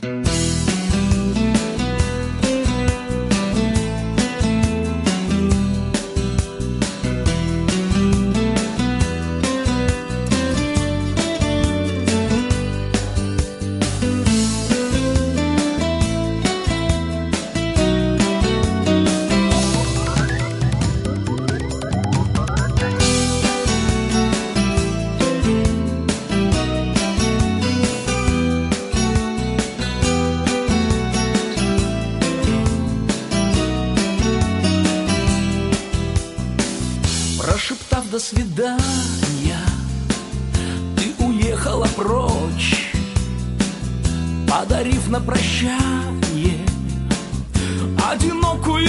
Прошептав «до свидания», ты уехала прочь, подарив на прощание одинокую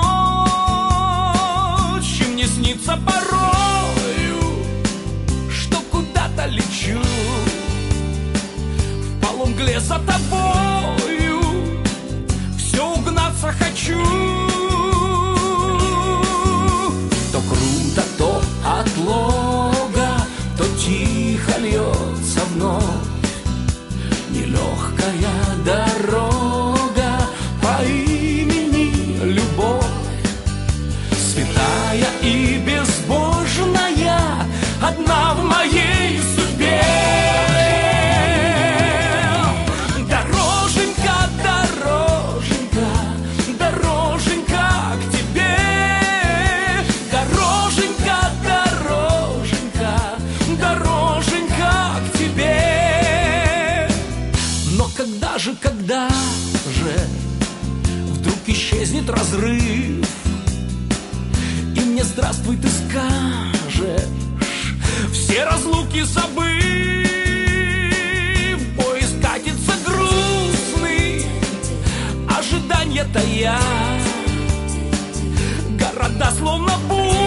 ночь. И мне снится порою, что куда-то лечу, в полумгле за тобою все угнаться хочу. То круто, то отлога, то тихо льется вновь нелегкая дорога по имени любовь. Святая и безбожная, одна в моей судьбе. Дороженька, дороженька, дороженька к тебе. Дороженька, дороженька, дороженька к тебе. Но когда же вдруг исчезнет разрыв, и мне здравствуй ты скажешь, все разлуки забыв, поезд катится грустный, ожидания тая, города словно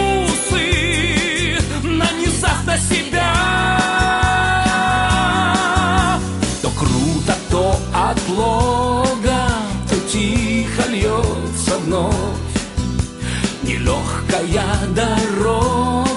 бусы нанизав на себя. То круто, то отлога, то тихо льется вновь нелегкая дорога